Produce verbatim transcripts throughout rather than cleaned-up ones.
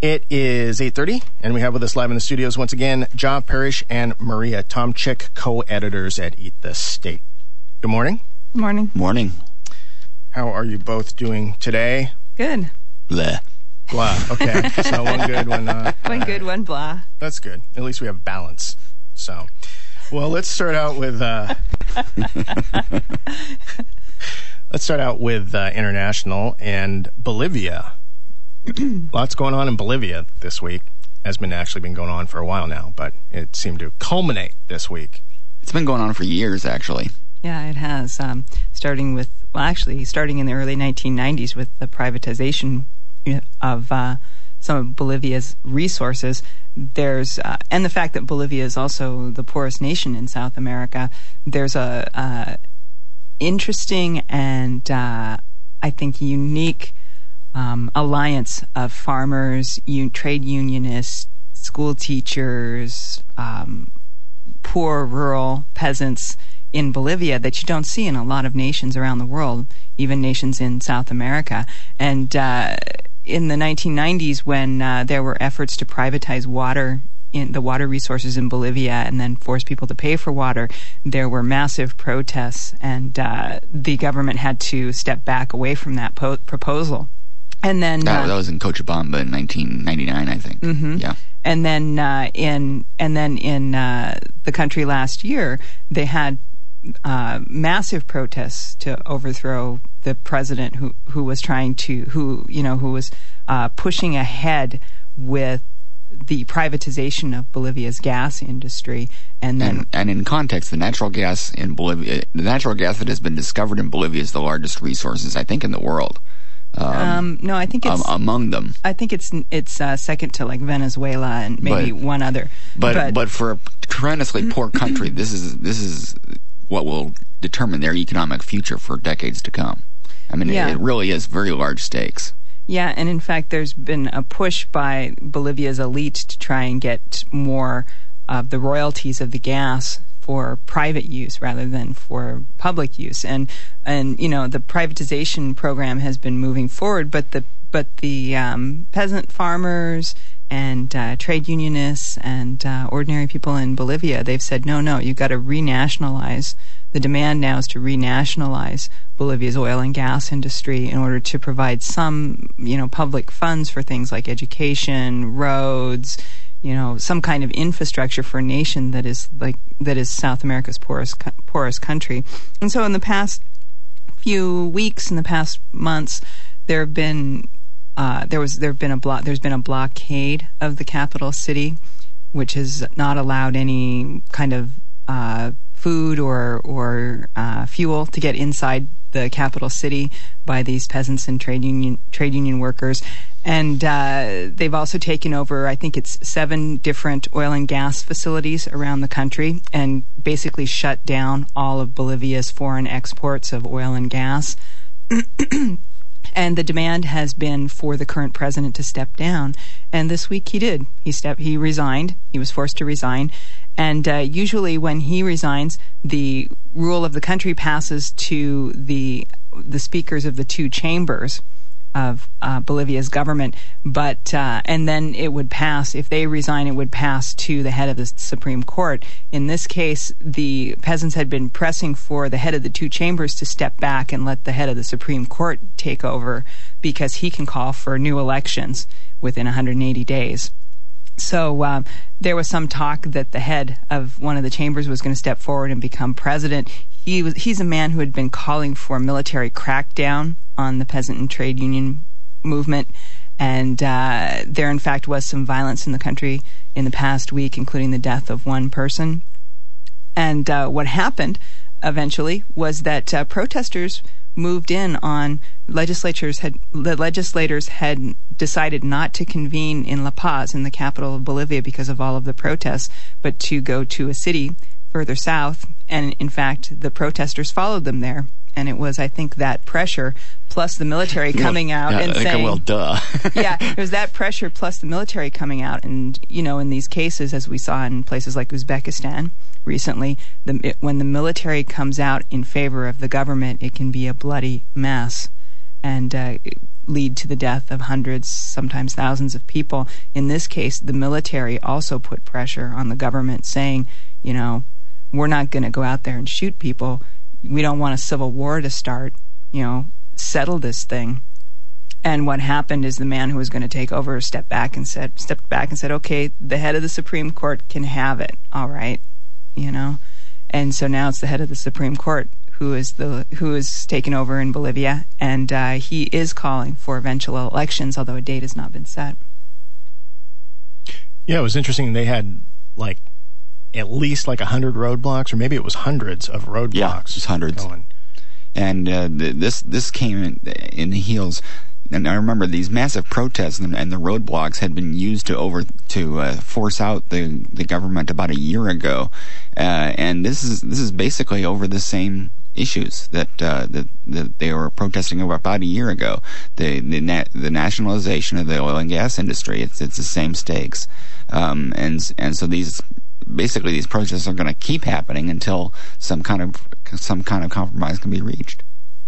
It is eight thirty, and we have with us live in the studios once again, John Parrish and Maria Tomczyk, co-editors at Eat the State. Good morning. Good morning. Morning. How are you both doing today? Good. Bleh. Blah. Okay. So one good, one uh, One good, one blah. That's good. At least we have balance. So, well, let's start out with uh, let's start out with uh, international and Bolivia. Lots going on in Bolivia this week. Has been actually been going on for a while now, but it seemed to culminate this week. It's been going on for years, actually. Yeah, it has. Um, starting with, well, actually, starting in the early nineteen nineties with the privatization of uh, some of Bolivia's resources. There's uh, and the fact that Bolivia is also the poorest nation in South America. There's a uh, interesting and uh, I think unique um, alliance of farmers, un- trade unionists, school teachers, um, poor rural peasants in Bolivia that you don't see in a lot of nations around the world, even nations in South America. And uh, in the nineteen nineties, when uh, there were efforts to privatize water, in the water resources in Bolivia, and then force people to pay for water, there were massive protests, and uh, the government had to step back away from that po- proposal. And then Uh, uh, that was in Cochabamba in nineteen ninety-nine, I think. Mm-hmm. Yeah. And then uh, in and then in uh, the country last year, they had uh, massive protests to overthrow the president who who was trying to who you know who was uh, pushing ahead with the privatization of Bolivia's gas industry. And then And, and in context, the natural gas in Bolivia, the natural gas that has been discovered in Bolivia is the largest resources, I think, in the world. Um, um, no, I think it's um, among them. I think it's it's uh, second to like Venezuela and maybe But- one other. But, but but for a tremendously poor country, this is this is what will determine their economic future for decades to come. I mean, Yeah. it, it really is very large stakes. Yeah, and in fact, there's been a push by Bolivia's elite to try and get more of the royalties of the gas for private use rather than for public use. And and you know, the privatization program has been moving forward, but the but the um, peasant farmers and uh, trade unionists and uh, ordinary people in Bolivia, they've said, no, no, you've got to renationalize. The demand now is to renationalize Bolivia's oil and gas industry in order to provide some, you know, public funds for things like education, roads, you know, some kind of infrastructure for a nation that is like that is South America's poorest poorest country. And so, in the past few weeks, in the past months, there have been uh, there was there have been a blo- there's been a blockade of the capital city, which has not allowed any kind of uh, food or or uh, fuel to get inside the capital city by these peasants and trade union trade union workers. And uh, they've also taken over, I think it's seven different oil and gas facilities around the country and basically shut down all of Bolivia's foreign exports of oil and gas. And the demand has been for the current president to step down. And this week he did. He stepped. He resigned. He was forced to resign. And uh, usually when he resigns, the rule of the country passes to the the speakers of the two chambers of uh, Bolivia's government, but uh, and then it would pass, if they resign, it would pass to the head of the Supreme Court. In this case, the peasants had been pressing for the head of the two chambers to step back and let the head of the Supreme Court take over because he can call for new elections within one hundred eighty days. So um, there was some talk that the head of one of the chambers was going to step forward and become president. He was he's a man who had been calling for a military crackdown on the peasant and trade union movement, and uh, there in fact was some violence in the country in the past week, including the death of one person. And uh, what happened eventually was that uh, protesters moved in on legislatures had the legislators had decided not to convene in La Paz, in the capital of Bolivia, because of all of the protests, but to go to a city further south. And in fact, the protesters followed them there. And it was, I think, that pressure plus the military coming well, out yeah, and okay, saying, well, duh. yeah, it was that pressure plus the military coming out. And, you know, in these cases, as we saw in places like Uzbekistan recently, the, it, when the military comes out in favor of the government, it can be a bloody mess. And uh, lead to the death of hundreds, sometimes thousands of people. In this case, the military also put pressure on the government saying, you know, we're not going to go out there and shoot people. We don't want a civil war to start, you know, settle this thing. And what happened is the man who was going to take over stepped back and said, stepped back and said, okay, the head of the Supreme Court can have it. All right. You know, and so now it's the head of the Supreme Court who is the who is taken over in Bolivia, and uh, he is calling for eventual elections, although a date has not been set. Yeah, it was interesting. They had like at least like a hundred roadblocks, or maybe it was hundreds of roadblocks. Yeah, it was hundreds. Going. And uh, th- this this came in, in the heels. And I remember these massive protests and, and the roadblocks had been used to over to uh, force out the the government about a year ago, uh, and this is this is basically over the same issues that uh, that, that they were protesting over about a year ago. The the, na- the nationalization of the oil and gas industry. It's it's the same stakes, um, and and so these basically these protests are going to keep happening until some kind of some kind of compromise can be reached.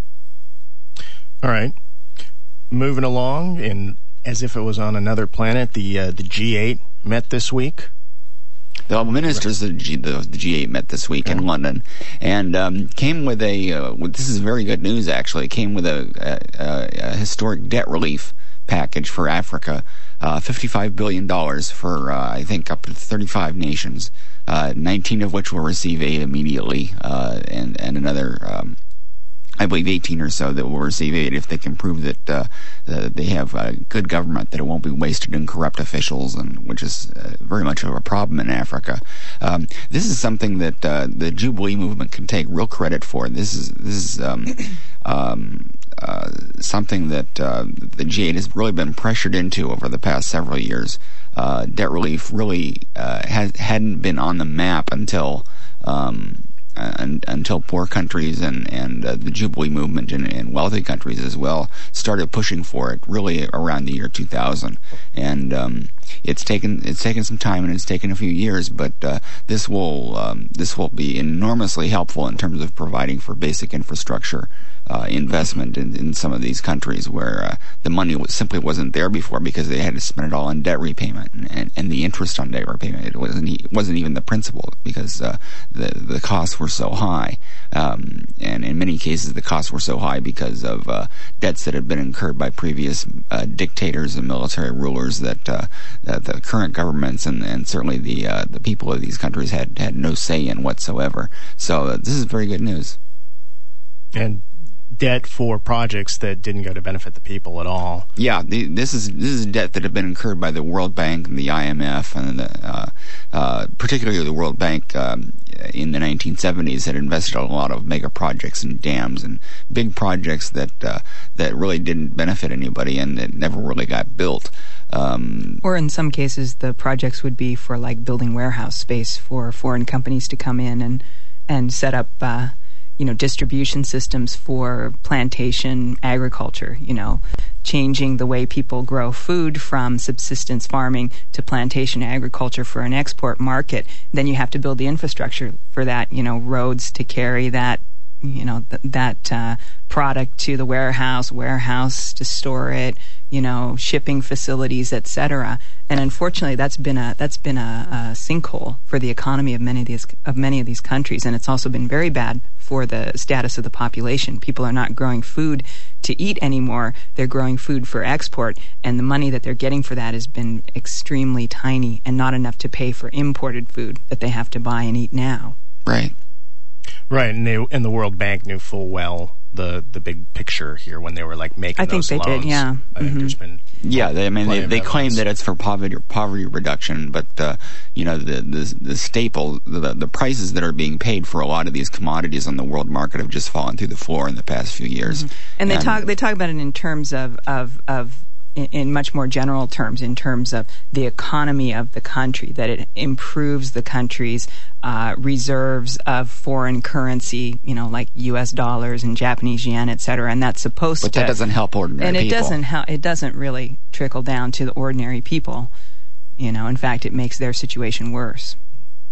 All right. Moving along, and as if it was on another planet, the uh, the G eight met this week. The ministers of the, G, the, the G eight met this week mm-hmm. in London, and um, came with a. Uh, this is very good news, actually. Came with a, a, a historic debt relief package for Africa, uh, fifty-five billion dollars for uh, I think up to thirty-five nations, uh, nineteen of which will receive aid immediately, uh, and and another. Um, I believe eighteen or so that will receive aid if they can prove that uh, uh, they have a good government, that it won't be wasted in corrupt officials, and which is uh, very much of a problem in Africa. Um, this is something that uh, the Jubilee movement can take real credit for. This is this is um, um, uh, something that uh, the G eight has really been pressured into over the past several years. Uh, debt relief really uh, had, hadn't been on the map until. Um, Uh, until poor countries and, and uh, the Jubilee movement and, and wealthy countries as well started pushing for it really around the year two thousand. And um, it's taken it's taken some time and it's taken a few years, but uh, this will um, this will be enormously helpful in terms of providing for basic infrastructure uh, investment in, in some of these countries where uh, the money was, simply wasn't there before because they had to spend it all on debt repayment and, and, and the interest on debt repayment. It wasn't it wasn't even the principal because uh, the the costs were so high, um, and in many cases the costs were so high because of uh, debts that had been incurred by previous uh, dictators and military rulers that, uh, that the current governments and, and certainly the uh, the people of these countries had, had no say in whatsoever. So uh, this is very good news. And debt for projects that didn't go to benefit the people at all. Yeah, the, this is this is debt that had been incurred by the World Bank and the I M F, and the, uh, uh, particularly the World Bank um, in the nineteen seventies had invested in a lot of mega projects and dams and big projects that uh, that really didn't benefit anybody and that never really got built. Um, or in some cases, the projects would be for like building warehouse space for foreign companies to come in and and set up. Uh, you know, distribution systems for plantation agriculture, you know, changing the way people grow food from subsistence farming to plantation agriculture for an export market. Then you have to build the infrastructure for that, you know, roads to carry that, you know, th- that uh, product to the warehouse, warehouse to store it, you know, shipping facilities, et cetera. And unfortunately, that's been a that's been a, a sinkhole for the economy of many of these of many of these countries, and it's also been very bad for the status of the population. People are not growing food to eat anymore; they're growing food for export, and the money that they're getting for that has been extremely tiny and not enough to pay for imported food that they have to buy and eat now. Right, right, and they and the World Bank knew full well the the big picture here when they were like making I those think they loans. did, yeah. I think mm-hmm. there's been yeah. They, I mean, they, they claim that it's for poverty poverty reduction, but uh, you know the the the staple the the prices that are being paid for a lot of these commodities on the world market have just fallen through the floor in the past few years. Mm-hmm. And they and, talk they talk about it in terms of of of. in much more general terms, in terms of the economy of the country, that it improves the country's uh, reserves of foreign currency, you know, like U S dollars and Japanese yen, et cetera, and that's supposed but to... But that doesn't help ordinary and people. And it doesn't, hel- it doesn't really trickle down to the ordinary people. You know, in fact, it makes their situation worse.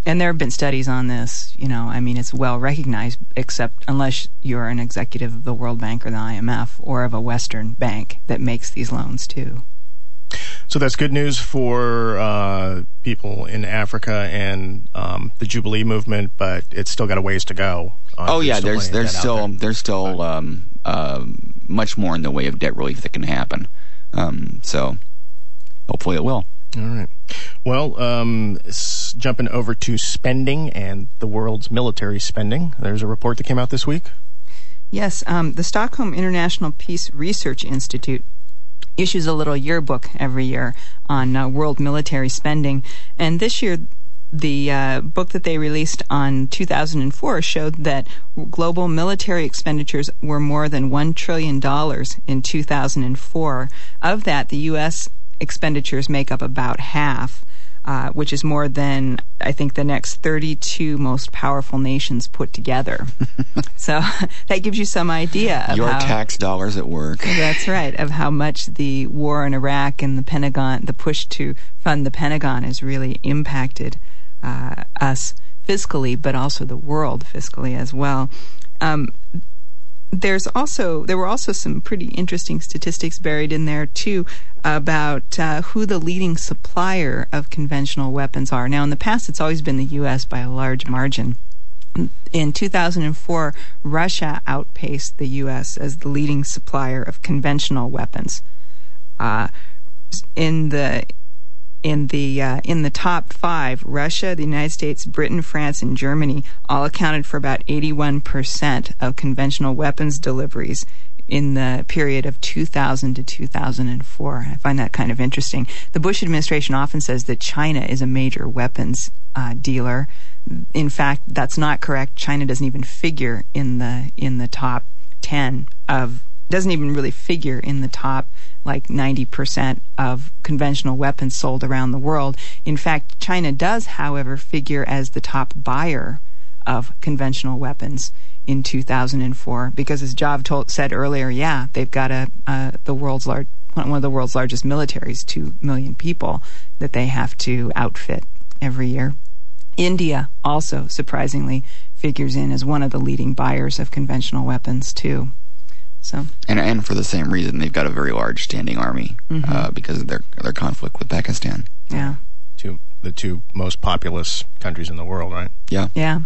and there have been studies on this. You know, I mean, it's well recognized, except unless you're an executive of the World Bank or the I M F or of a Western bank that makes these loans too. So that's good news for uh, people in Africa and um, the Jubilee movement, but it's still got a ways to go. Oh yeah, there's there's still there. there's still um, uh, much more in the way of debt relief that can happen. Um, so hopefully it will. All right. Well, um, s- jumping over to spending and the world's military spending, there's a report that came out this week. Yes, um, the Stockholm International Peace Research Institute issues a little yearbook every year on uh, world military spending, and this year the uh, book that they released on two thousand four showed that global military expenditures were more than one trillion dollars in two thousand four. Of that, the U S expenditures make up about half, uh, which is more than, I think, the next thirty-two most powerful nations put together. So that gives you some idea of your how, tax dollars at work. That's right, of how much the war in Iraq and the Pentagon, the push to fund the Pentagon, has really impacted uh, us fiscally, but also the world fiscally as well. Um, There's also there were also some pretty interesting statistics buried in there too about uh, who the leading supplier of conventional weapons are. Now, in the past, it's always been the U S by a large margin. In two thousand four, Russia outpaced the U S as the leading supplier of conventional weapons. Uh, in the In the uh, in the top five, Russia, the United States, Britain, France, and Germany all accounted for about eighty-one percent of conventional weapons deliveries in the period of two thousand to two thousand four. I find that kind of interesting. The Bush administration often says that China is a major weapons uh, dealer. In fact, that's not correct. China doesn't even figure in the in the top ten of doesn't even really figure in the top like ninety percent of conventional weapons sold around the world. In fact, China does, however, figure as the top buyer of conventional weapons in two thousand four, because as Jav told, said earlier, yeah, they've got a uh, the world's large one of the world's largest militaries, two million people that they have to outfit every year. India also, surprisingly, figures in as one of the leading buyers of conventional weapons too. So and and for the same reason, they've got a very large standing army mm-hmm. uh, because of their their conflict with Pakistan. Yeah, two the two most populous countries in the world, right? Yeah, yeah.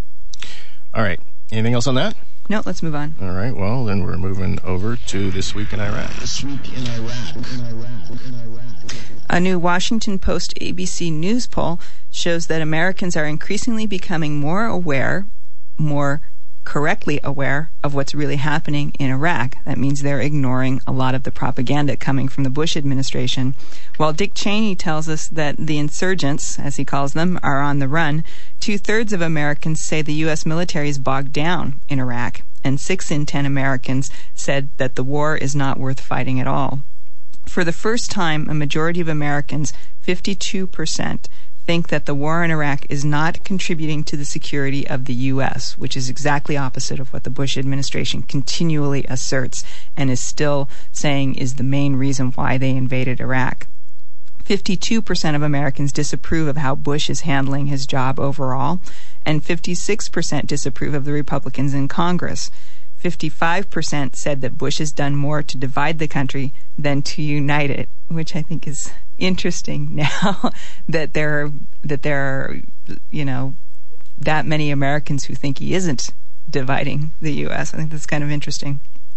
All right. Anything else on that? No, let's move on. All right. Well, then we're moving over to This Week in Iraq. This Week in Iraq. In Iraq. In Iraq. A new Washington Post A B C News poll shows that Americans are increasingly becoming more aware, more correctly aware of what's really happening in Iraq. That means they're ignoring a lot of the propaganda coming from the Bush administration. While Dick Cheney tells us that the insurgents, as he calls them, are on the run, two-thirds of Americans say the U S military is bogged down in Iraq, and six in ten Americans said that the war is not worth fighting at all. For the first time, a majority of Americans, fifty-two percent, think that the war in Iraq is not contributing to the security of the U S, which is exactly opposite of what the Bush administration continually asserts and is still saying is the main reason why they invaded Iraq. fifty-two percent of Americans disapprove of how Bush is handling his job overall, and fifty-six percent disapprove of the Republicans in Congress. fifty-five percent said that Bush has done more to divide the country than to unite it, which I think is interesting now that there are, that there are, you know, that many Americans who think he isn't dividing the U S. I think that's kind of interesting.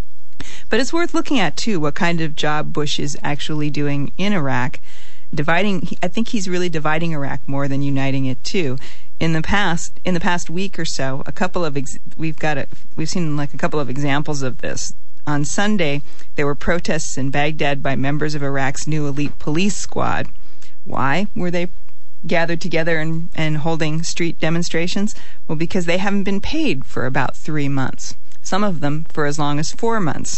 But it's worth looking at, too, what kind of job Bush is actually doing in Iraq. Dividing, I think he's really dividing Iraq more than uniting it, too. In the past, in the past week or so, a couple of ex- we've got a, we've seen like a couple of examples of this. On Sunday, there were protests in Baghdad by members of Iraq's new elite police squad. Why were they gathered together and, and holding street demonstrations? Well, because they haven't been paid for about three months. Some of them for as long as four months.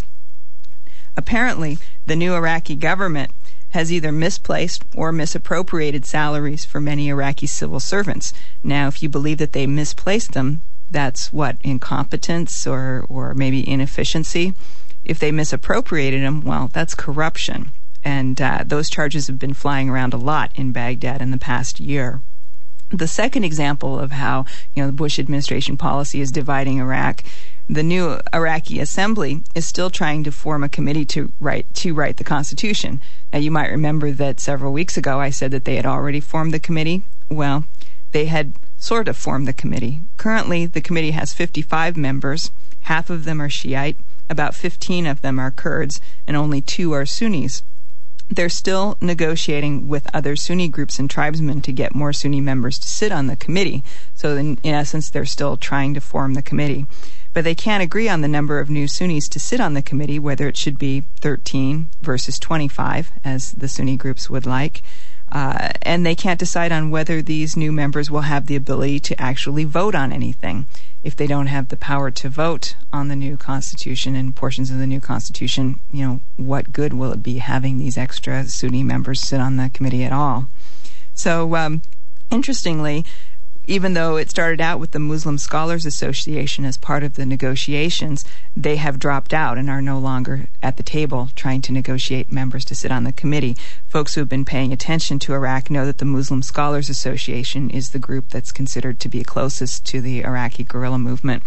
Apparently, the new Iraqi government has either misplaced or misappropriated salaries for many Iraqi civil servants. Now, if you believe that they misplaced them, that's what, incompetence or, or maybe inefficiency? If they misappropriated them, well, that's corruption. And uh, those charges have been flying around a lot in Baghdad in the past year. The second example of how, you know, the Bush administration policy is dividing Iraq, the new Iraqi Assembly is still trying to form a committee to write to write the Constitution. Now, you might remember that several weeks ago I said that they had already formed the committee. Well, they had sort of formed the committee. Currently, the committee has fifty-five members. Half of them are Shiite, about fifteen of them are Kurds, and only two are Sunnis. They're still negotiating with other Sunni groups and tribesmen to get more Sunni members to sit on the committee. So in, in essence, they're still trying to form the committee. But they can't agree on the number of new Sunnis to sit on the committee, whether it should be thirteen versus twenty-five, as the Sunni groups would like. Uh, and they can't decide on whether these new members will have the ability to actually vote on anything. If they don't have the power to vote on the new Constitution and portions of the new Constitution, you know, what good will it be having these extra Sunni members sit on the committee at all? So, um, interestingly, even though it started out with the Muslim Scholars Association as part of the negotiations, they have dropped out and are no longer at the table trying to negotiate members to sit on the committee. Folks who have been paying attention to Iraq know that the Muslim Scholars Association is the group that's considered to be closest to the Iraqi guerrilla movement.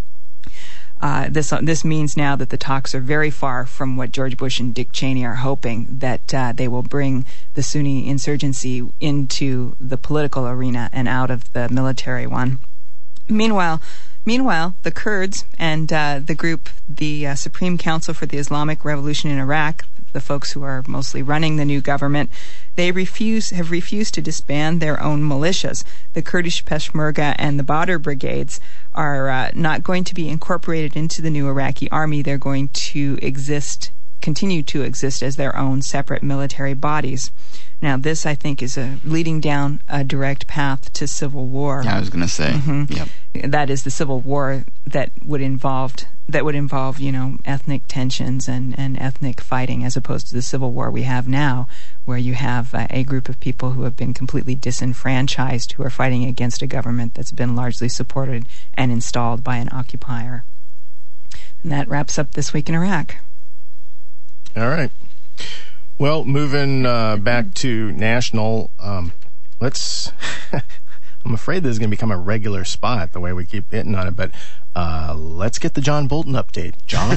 Uh, this uh, this means now that the talks are very far from what George Bush and Dick Cheney are hoping, that uh, they will bring the Sunni insurgency into the political arena and out of the military one. Meanwhile, meanwhile, the Kurds and uh, the group, the uh, Supreme Council for the Islamic Revolution in Iraq, the folks who are mostly running the new government, they refuse have refused to disband their own militias. The Kurdish Peshmerga and the Badr brigades are uh, not going to be incorporated into the new Iraqi army. They're going to exist, continue to exist as their own separate military bodies. Now, this, I think, is a leading down a direct path to civil war. Yeah, I was going to say. Mm-hmm. Yep. That is the civil war that would involve that would involve, you know, ethnic tensions and, and ethnic fighting, as opposed to the civil war we have now, where you have uh, a group of people who have been completely disenfranchised, who are fighting against a government that's been largely supported and installed by an occupier. And that wraps up This Week in Iraq. All right. Well, moving uh, back to national, um, let's... I'm afraid this is going to become a regular spot, the way we keep hitting on it, but uh, let's get the John Bolton update. John?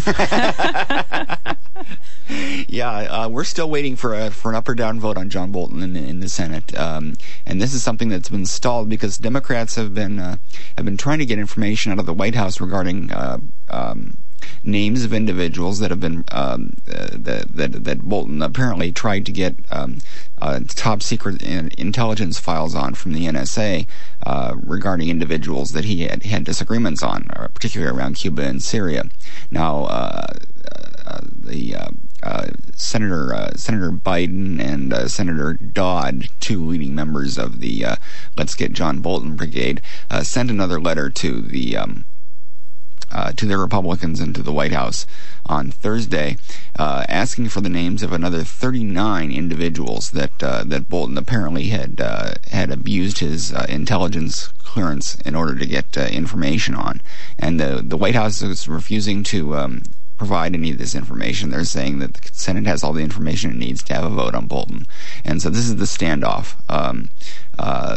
yeah, uh, we're still waiting for a, for an up or down vote on John Bolton in, in the Senate, um, and this is something that's been stalled because Democrats have been uh, have been trying to get information out of the White House regarding uh, um, names of individuals that have been um, uh, that, that that Bolton apparently tried to get um, uh, top secret in, intelligence files on from the N S A uh, regarding individuals that he had had disagreements on, uh, particularly around Cuba and Syria. Now, uh, uh, the uh, uh, Senator uh, Senator Biden and uh, Senator Dodd, two leading members of the uh, Let's Get John Bolton Brigade, uh, sent another letter to the um, Uh, to the Republicans and to the White House on Thursday, uh, asking for the names of another thirty-nine individuals that uh, that Bolton apparently had uh, had abused his uh, intelligence clearance in order to get uh, information on, and the the White House is refusing to um, provide any of this information. They're saying that the Senate has all the information it needs to have a vote on Bolton, and so this is the standoff. Um, Uh,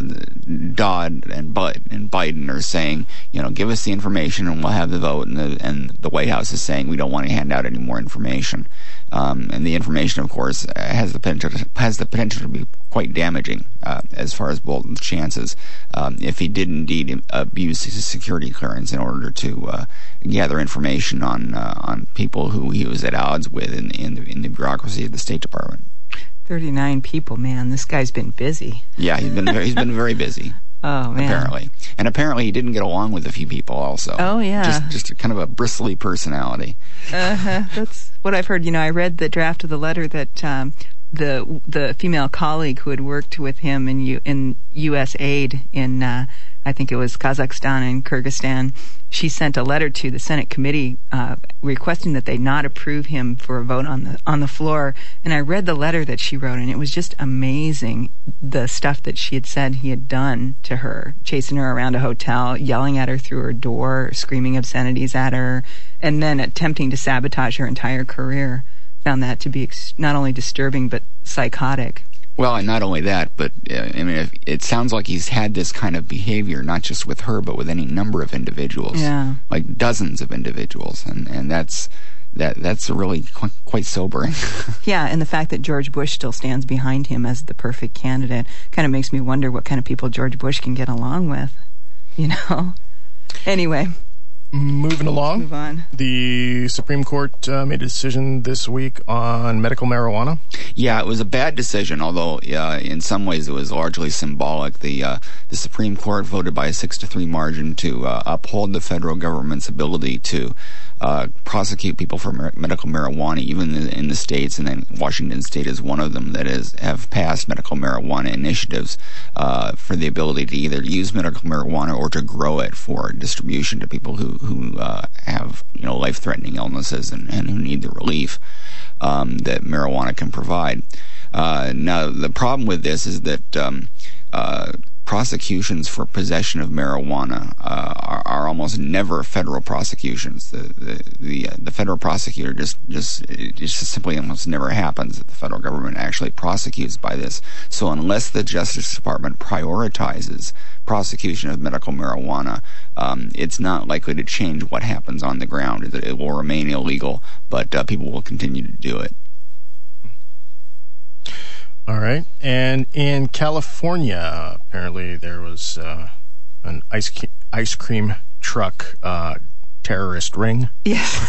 Dodd and, Biden, and Biden are saying, you know, give us the information and we'll have the vote, and the, and the White House is saying we don't want to hand out any more information. Um, and the information, of course, has the potential to, has the potential to be quite damaging uh, as far as Bolton's chances um, if he did indeed abuse his security clearance in order to uh, gather information on uh, on people who he was at odds with in in the, in the bureaucracy of the State Department. thirty-nine people, man. This guy's been busy. Yeah, he's been he's been very busy. Oh, man. Apparently. And apparently he didn't get along with a few people also. Oh, yeah. Just just a, kind of a bristly personality. Uh-huh. That's what I've heard. You know, I read the draft of the letter that um, the the female colleague who had worked with him in U, in U S aid in, uh, I think it was Kazakhstan and Kyrgyzstan, she sent a letter to the Senate committee uh, requesting that they not approve him for a vote on the on the floor. And I read the letter that she wrote, and it was just amazing, the stuff that she had said he had done to her, chasing her around a hotel, yelling at her through her door, screaming obscenities at her, and then attempting to sabotage her entire career. Found that to be ex- not only disturbing but psychotic. Well, and not only that, but uh, I mean, if, it sounds like he's had this kind of behavior not just with her, but with any number of individuals, Yeah. like dozens of individuals, and and that's that that's really qu- quite sobering. Yeah, and the fact that George Bush still stands behind him as the perfect candidate kind of makes me wonder what kind of people George Bush can get along with, you know? Anyway, Moving along, move on. the Supreme Court uh, made a decision this week on medical marijuana. Yeah, it was a bad decision, although uh, in some ways it was largely symbolic. The uh, the Supreme Court voted by a six to three margin to uh, uphold the federal government's ability to uh, prosecute people for mar- medical marijuana, even in, in the states, and then Washington State is one of them that is have passed medical marijuana initiatives uh, for the ability to either use medical marijuana or to grow it for distribution to people who who uh, have you know life-threatening illnesses and, and who need the relief um, that marijuana can provide. Uh, now, the problem with this is that um, uh, prosecutions for possession of marijuana uh, are, are almost never federal prosecutions. The the the, uh, the federal prosecutor just just it just simply almost never happens that the federal government actually prosecutes by this. So unless the Justice Department prioritizes prosecution of medical marijuana, um, it's not likely to change what happens on the ground. It, it will remain illegal, but uh, people will continue to do it. All right. And in California, apparently there was uh, an ice ki- ice cream truck uh, terrorist ring. Yes.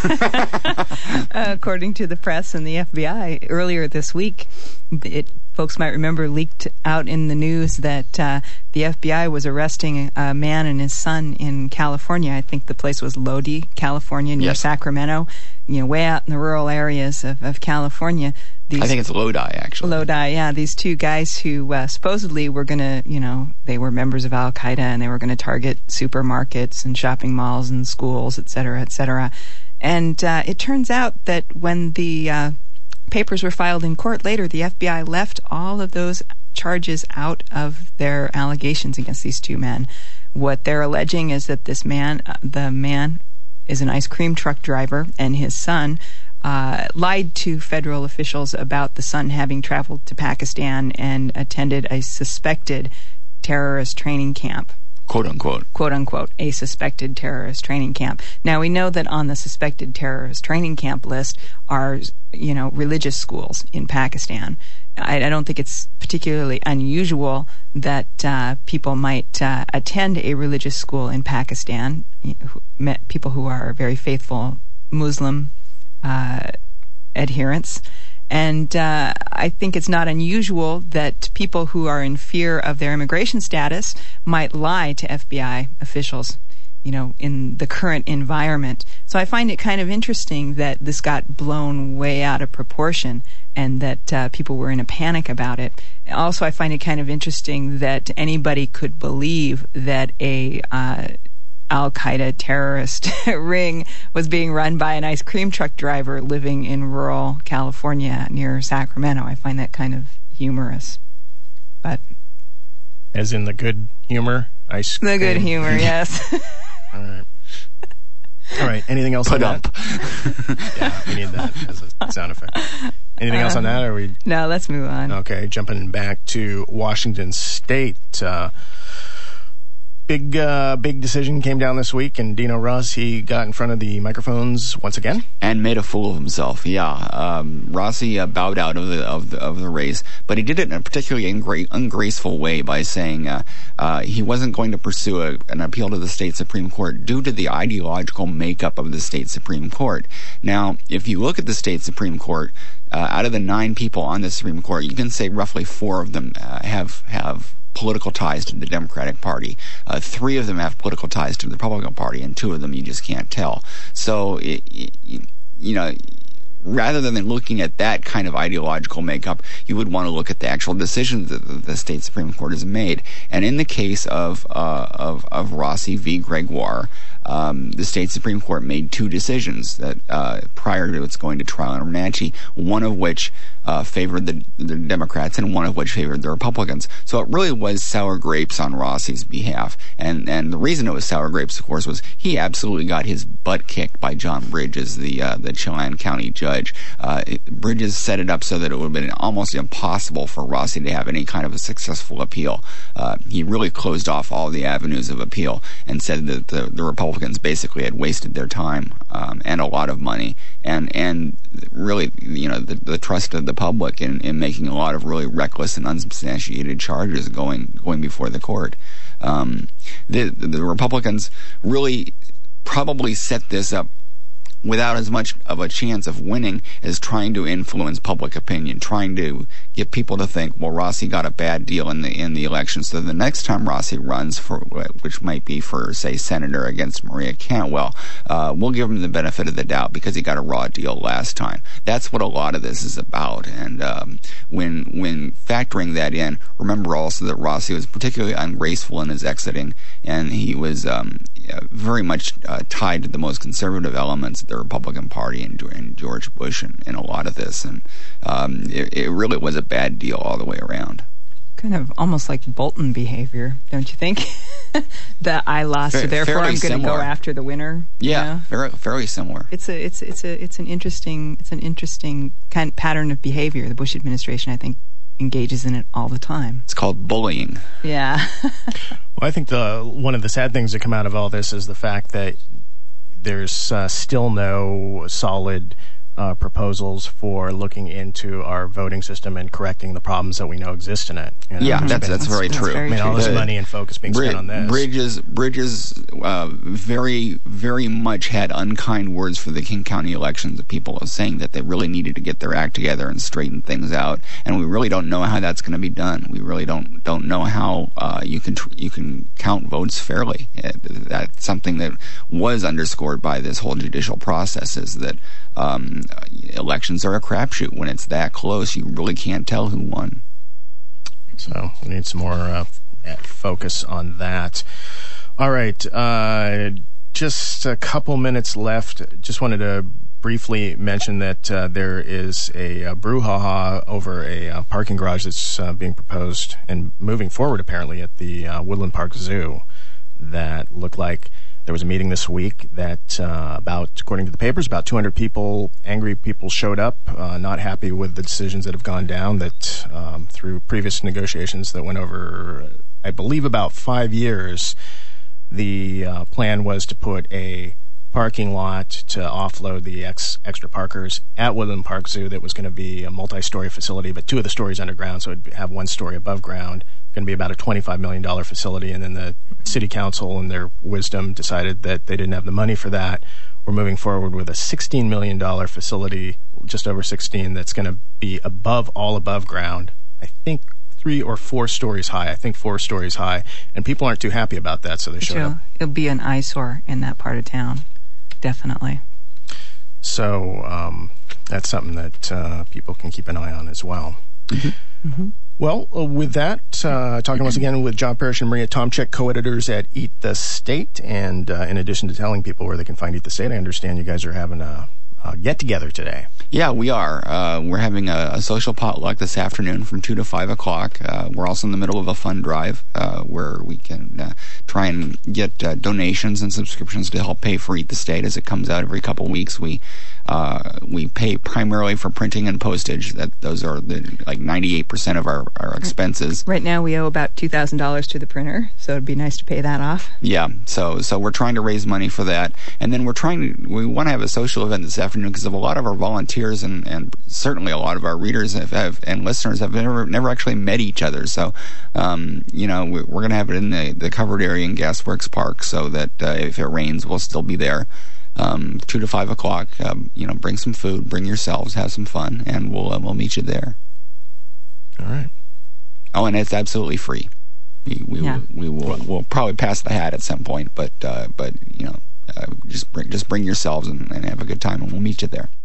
According to the press and the F B I, earlier this week, it, folks might remember, leaked out in the news that uh, the F B I was arresting a man and his son in California. I think the place was Lodi, California, near Yes. Sacramento, you know, way out in the rural areas of, of California. These I think it's Lodi, actually. Lodi, yeah. These two guys who uh, supposedly were going to, you know, they were members of Al Qaeda and they were going to target supermarkets and shopping malls and schools, et cetera, et cetera. And uh, it turns out that when the uh, papers were filed in court later, the F B I left all of those charges out of their allegations against these two men. What they're alleging is that this man, uh, the man, is an ice cream truck driver, and his son Uh, lied to federal officials about the son having traveled to Pakistan and attended a suspected terrorist training camp. Quote unquote. Quote unquote, a suspected terrorist training camp. Now, we know that on the suspected terrorist training camp list are, you know, religious schools in Pakistan. I, I don't think it's particularly unusual that uh, people might uh, attend a religious school in Pakistan, who, met people who are very faithful Muslim Uh, adherents. And uh, I think it's not unusual that people who are in fear of their immigration status might lie to F B I officials, you know, in the current environment. So I find it kind of interesting that this got blown way out of proportion and that uh, people were in a panic about it. Also, I find it kind of interesting that anybody could believe that a uh, Al-Qaeda terrorist ring was being run by an ice cream truck driver living in rural California near Sacramento. I find that kind of humorous. But As in the good humor? Ice cream. the good humor, yes. All right. All right. Anything else Put on up. that? Yeah, we need that as a sound effect. Anything else on that? Or are we No, let's move on. okay? Jumping back to Washington State. Uh, Big, uh, big decision came down this week, and Dino Ross, he got in front of the microphones once again. And made a fool of himself. Yeah, um, Rossi uh, bowed out of the of the of the race, but he did it in a particularly ungra- ungraceful way by saying uh, uh, he wasn't going to pursue a, an appeal to the state Supreme Court due to the ideological makeup of the state Supreme Court. Now, if you look at the state Supreme Court, uh, out of the nine people on the Supreme Court, you can say roughly four of them uh, have have. political ties to the Democratic Party. Uh, three of them have political ties to the Republican Party, and two of them you just can't tell. So, it, it, you know, rather than looking at that kind of ideological makeup, you would want to look at the actual decisions that the state Supreme Court has made. And in the case of uh, of, of Rossi v. Gregoire, um, the state Supreme Court made two decisions that uh, prior to its going to trial in Wenatchee, one of which uh, favored the, the Democrats and one of which favored the Republicans. So it really was sour grapes on Rossi's behalf. And and the reason it was sour grapes, of course, was he absolutely got his butt kicked by John Bridges, the uh, the Chelan County judge. judge. Uh, it, Bridges set it up so that it would have been almost impossible for Rossi to have any kind of a successful appeal. Uh, he really closed off all the avenues of appeal and said that the, the Republicans basically had wasted their time um, and a lot of money and and really, you know, the, the trust of the public in, in making a lot of really reckless and unsubstantiated charges going going before the court. Um, the, the Republicans really probably set this up without as much of a chance of winning as trying to influence public opinion, trying to get people to think, well, Rossi got a bad deal in the in the election, so the next time Rossi runs for, which might be for, say, senator against Maria Cantwell, uh, we'll give him the benefit of the doubt because he got a raw deal last time. That's what a lot of this is about. And um, when when factoring that in, remember also that Rossi was particularly ungraceful in his exiting, and he was um, very much uh, tied to the most conservative elements of the Republican Party and, and George Bush in, in a lot of this. And um, it, it really was a bad deal all the way around. Kind of almost like Bolton behavior, don't you think? That I lost, Fair, so therefore I'm going to go after the winner. Yeah, you know? very, very similar. It's a, it's, it's a, it's an interesting, it's an interesting kind of pattern of behavior. The Bush administration, I think, engages in it all the time. It's called bullying. Yeah. Well, I think the one of the sad things that come out of all this is the fact that there's uh, still no solid uh, proposals for looking into our voting system and correcting the problems that we know exist in it. You know? Yeah, There's that's been- that's very That's true. very I mean, all this The- money and focus being Brid- spent on this. Bridges, Bridges uh, very, very much had unkind words for the King County elections. The people are saying that they really needed to get their act together and straighten things out, and we really don't know how that's going to be done. We really don't don't know how uh, you can tr- you can count votes fairly. Uh, that's something that was underscored by this whole judicial process, is that um, elections are a crapshoot. When it's that close, you really can't tell who won. So we need some more uh, f- focus on that. All right. Uh, just a couple minutes left. Just wanted to briefly mention that uh, there is a, a brouhaha over a uh, parking garage that's uh, being proposed and moving forward, apparently, at the uh, Woodland Park Zoo that looked like there was a meeting this week that uh, about, according to the papers, about two hundred people, angry people showed up, uh, not happy with the decisions that have gone down, that um, through previous negotiations that went over, I believe, about five years, the uh, plan was to put a parking lot to offload the ex- extra parkers at Woodland Park Zoo that was going to be a multi-story facility, but two of the stories underground, so it'd have one story above ground. Going to be about a twenty-five million dollars facility, and then the city council, in their wisdom, decided that they didn't have the money for that. We're moving forward with a sixteen million dollars facility, just over sixteen, that's going to be above, all above ground. I think three or four stories high. I think four stories high, and people aren't too happy about that, so they showed up. It'll be an eyesore in that part of town, definitely. So um, that's something that uh, people can keep an eye on as well. Mm-hmm. Mm-hmm. Well, uh, with that, uh, talking once again with John Parrish and Maria Tomczyk, co-editors at Eat the State, and uh, in addition to telling people where they can find Eat the State, I understand you guys are having a, a get-together today. Yeah, we are. Uh, we're having a, a social potluck this afternoon from two to five o'clock. Uh, we're also in the middle of a fund drive uh, where we can uh, try and get uh, donations and subscriptions to help pay for Eat the State as it comes out every couple weeks. We uh, we pay primarily for printing and postage. That those are the, like ninety-eight percent of our, our expenses. Right now we owe about two thousand dollars to the printer, so it'd be nice to pay that off. Yeah, so so we're trying to raise money for that, and then we're trying to we want to have a social event this afternoon because of a lot of our volunteers and, and certainly a lot of our readers have, have and listeners have never never actually met each other. So um, you know we, we're going to have it in the, the covered area in Gasworks Park, so that uh, if it rains, we'll still be there. Um, two to five o'clock. Um, you know, bring some food, bring yourselves, have some fun, and we'll uh, we'll meet you there. All right. Oh, and it's absolutely free. We we Yeah. will, we will we'll probably pass the hat at some point, but uh, but you know, uh, just bring just bring yourselves and, and have a good time, and we'll meet you there.